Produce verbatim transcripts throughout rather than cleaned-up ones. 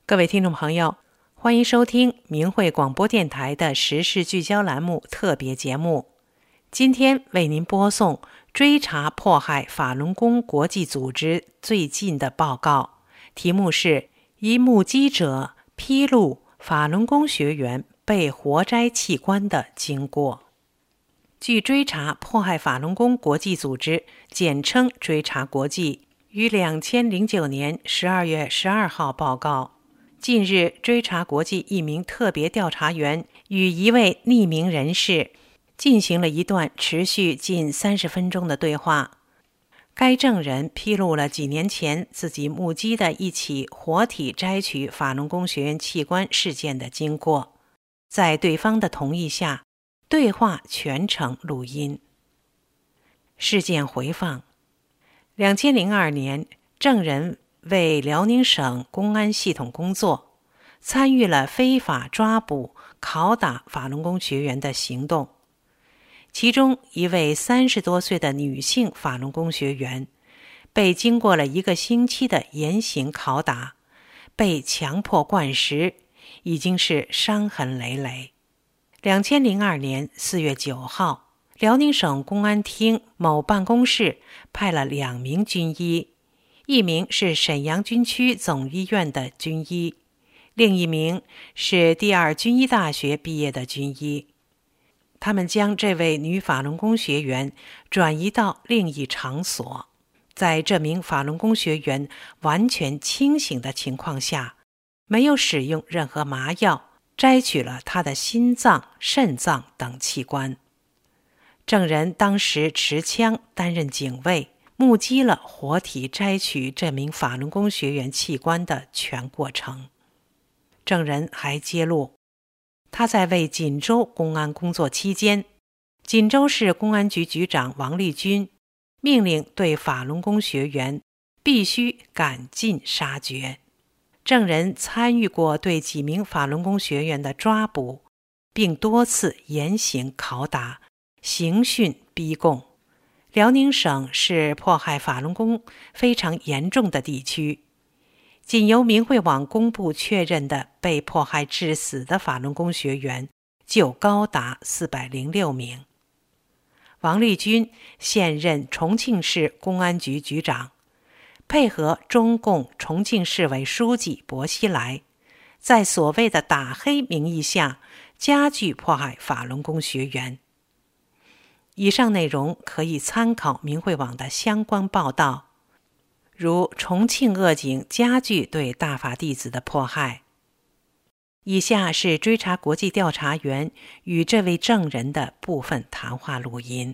各位听众朋友，欢迎收听明慧广播电台的时事聚焦栏目特别节目。今天为您播送追查迫害法轮功国际组织最近的报告，题目是一目击者披露法轮功学员被活摘器官的经过。据追查迫害法轮功国际组织，简称追查国际，于两千零九年十二月十二号报告，近日追查国际一名特别调查员与一位匿名人士进行了一段持续近三十分钟的对话。该证人披露了几年前自己目击的一起活体摘取法轮功学员器官事件的经过，在对方的同意下，对话全程录音。事件回放：两千零二年，证人为辽宁省公安系统工作，参与了非法抓捕、拷打法轮功学员的行动。其中一位三十多岁的女性法轮功学员被经过了一个星期的严刑拷打，被强迫灌食，已经是伤痕累累。两千零二年四月九号，辽宁省公安厅某办公室派了两名军医，一名是沈阳军区总医院的军医，另一名是第二军医大学毕业的军医。他们将这位女法轮功学员转移到另一场所，在这名法轮功学员完全清醒的情况下，没有使用任何麻药，摘取了她的心脏、肾脏等器官。证人当时持枪担任警卫，目击了活体摘取这名法轮功学员器官的全过程。证人还揭露，他在为锦州公安工作期间，锦州市公安局局长王立军命令对法轮功学员必须赶尽杀绝。证人参与过对几名法轮功学员的抓捕，并多次严刑拷打、刑讯逼供。辽宁省是迫害法轮功非常严重的地区，仅由明慧网公布确认的被迫害致死的法轮功学员就高达四百零六名。王立军现任重庆市公安局局长，配合中共重庆市委书记薄熙来，在所谓的打黑名义下加剧迫害法轮功学员。以上内容可以参考明慧网的相关报道，如重庆恶警加剧对大法弟子的迫害。以下是追查国际调查员与这位证人的部分谈话录音。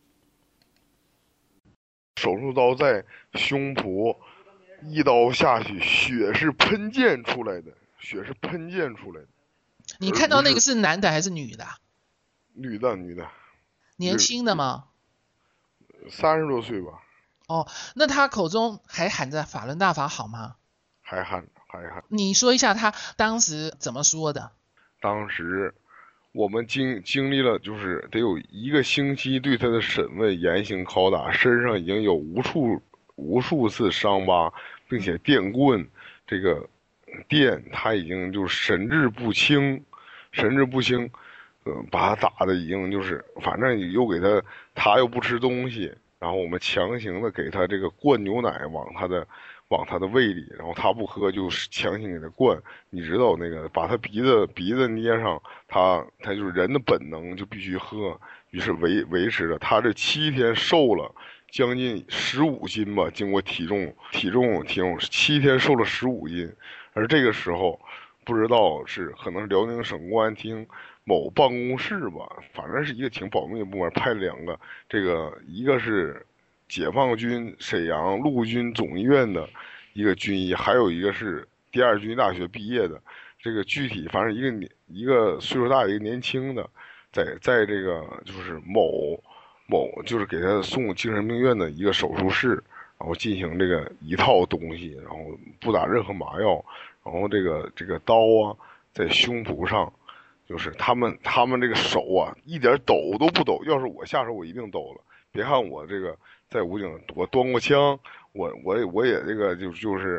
手术刀在胸脯，一刀下去，血是喷溅出来的，血是喷溅出来的。 你看到那个是男的还是女的？ 女的，女的。 年轻的吗？ 三十多岁吧。 哦，那他口中还喊着法轮大法好吗？ 还喊还喊。 你说一下他当时怎么说的？ 当时我们经经历了就是得有一个星期对他的审问、严刑拷打，身上已经有无数无数次伤疤，并且电棍这个电他已经就神志不清，神志不清，呃，把他打的已经就是反正又给他他又不吃东西。然后我们强行的给他这个灌牛奶往他的往他的胃里，然后他不喝就强行给他灌。你知道那个把他鼻子鼻子捏上，他他就是人的本能就必须喝，于是维维持着他这七天瘦了将近十五斤吧，经过体重体重体重七天瘦了十五斤。而这个时候不知道是可能是辽宁省公安厅某办公室吧，反正是一个挺保密的部门，派了两个，这个一个是解放军沈阳陆军总医院的一个军医，还有一个是第二军医大学毕业的。这个具体反正一个年一个岁数大一个年轻的，在在这个就是某某就是给他送精神病院的一个手术室，然后进行这个一套东西，然后不打任何麻药，然后这个这个刀啊在胸脯上。就是他们他们这个手啊一点抖都不抖，要是我下手我一定抖了。别看我这个在武警我端过枪，我我也我也这个就就是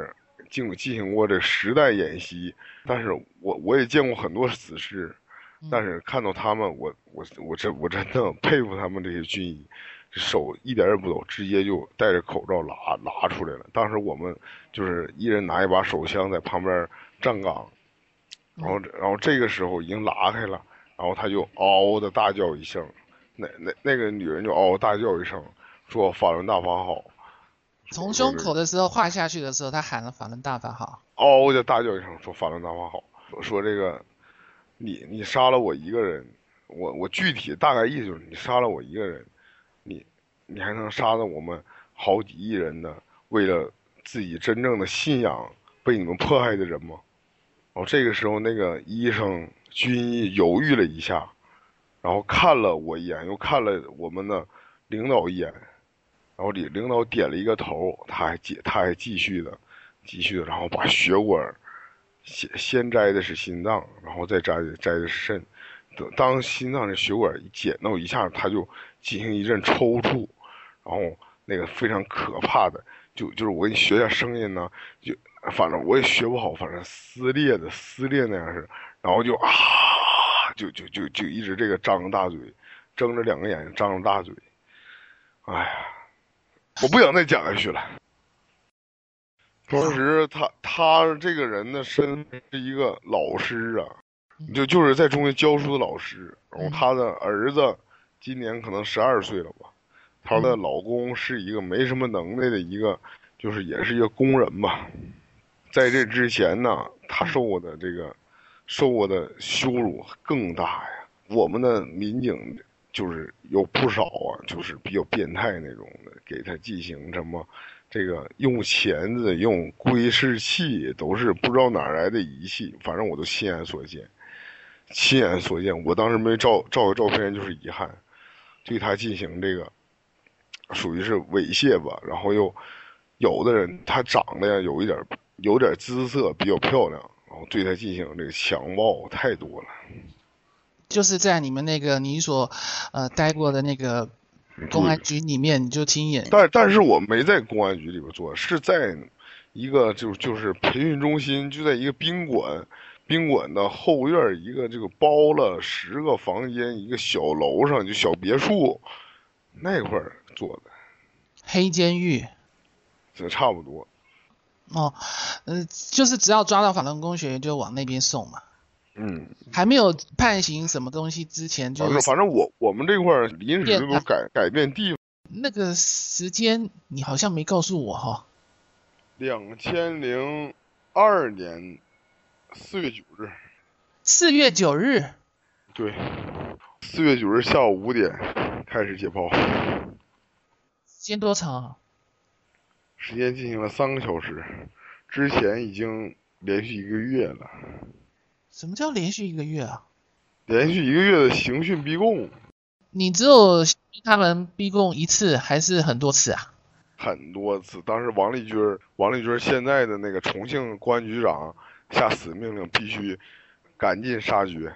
进进行过这实弹演习，但是我我也见过很多死士，但是看到他们，我我我真我真的佩服他们这些军医，手一点也不抖，直接就戴着口罩拿拿出来了。当时我们就是一人拿一把手枪在旁边站岗，然后然后这个时候已经拉开了，然后他就嗷嗷的大叫一声，那那那个女人就嗷嗷大叫一声，说法轮大法好。 从胸口的时候划下去的时候，他喊了法轮大法好， 嗷嗷的大叫一声，说法轮大法好，说说这个你你杀了我一个人，我我具体大概意思就是你杀了我一个人，你你还能杀了我们好几亿人的为了自己真正的信仰被你们迫害的人吗？然后这个时候那个医生军医犹豫了一下，然后看了我一眼，又看了我们的领导一眼，然后领领导点了一个头，他还继他还继续的继续的，然后把血管先先摘的是心脏，然后再摘的摘的是肾。等当心脏的血管一剪到一下，他就进行一阵抽搐，然后那个非常可怕的，就就是我给你学一下声音呢，就反正我也学不好，反正撕裂的撕裂那样是，然后就啊，就就就就一直这个张着大嘴，睁着两个眼睛，张着大嘴，哎呀，我不想再讲下去了。当时他他这个人的身份是一个老师啊，就就是在中学教书的老师，然后他的儿子今年可能十二岁了吧，他的老公是一个没什么能耐的一个，就是也是一个工人吧。在这之前呢，他受过的这个受过的羞辱更大呀。我们的民警就是有不少啊，就是比较变态那种的，给他进行什么这个用钳子、用窥视器，都是不知道哪来的仪器，反正我都亲眼所见，亲眼所见。我当时没照照个照片，就是遗憾，对他进行这个属于是猥亵吧。然后又有的人他长得呀有一点有点姿色，比较漂亮，然后对他进行这个强暴太多了。 就是在你们那个你所呃待过的那个公安局里面，你就亲眼。 但但是我没在公安局里边做，是在一个就就是培训中心，就在一个宾馆，宾馆的后院一个这个包了十个房间一个小楼上，就小别墅那块儿做的。 黑监狱。 这差不多。 哦，呃，就是只要抓到法轮功学员就往那边送嘛。 嗯， 还没有判刑什么东西之前就， 反正反正我我们这块儿临时都改改变地方。 那个时间你好像没告诉我哈、哦。 两千零二年四月九日。 四月九日。 对，四月九日下午五点开始解剖。 时间多长？ 时间进行了三个小时，之前已经连续一个月了。 什么叫连续一个月啊？ 连续一个月的刑讯逼供。 你只有他们逼供一次还是很多次啊？ 很多次。当时王立军王立军现在的那个重庆公安局长下死命令，必须赶尽杀绝。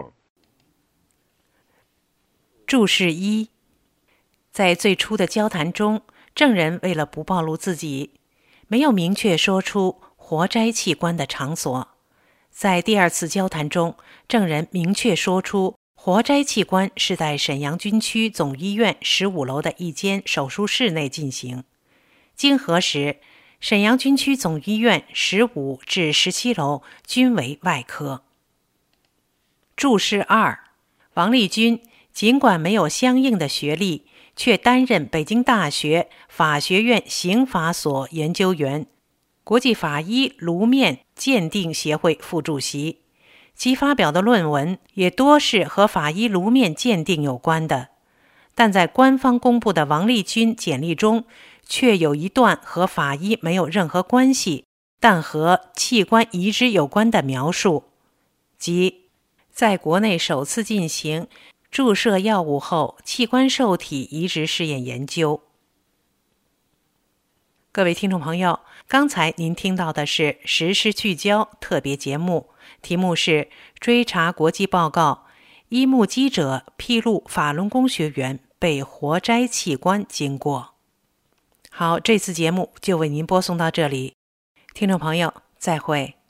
注释一，在最初的交谈中，证人为了不暴露自己，没有明确说出活摘器官的场所。在第二次交谈中，证人明确说出活摘器官是在沈阳军区总医院十五楼的一间手术室内进行。经核实，沈阳军区总医院十五至十七楼均为外科。注释二，王立军尽管没有相应的学历，却担任北京大学法学院刑法所研究员，国际法医颅面鉴定协会副主席，其发表的论文也多是和法医颅面鉴定有关的，但在官方公布的王立军简历中，却有一段和法医没有任何关系，但和器官移植有关的描述，即在国内首次进行注射药物后器官受体移植试验研究。各位听众朋友，刚才您听到的是时事聚焦特别节目，题目是追查国际报告，一目击者披露法轮功学员被活摘器官经过。好，这次节目就为您播送到这里。 听众朋友，再会。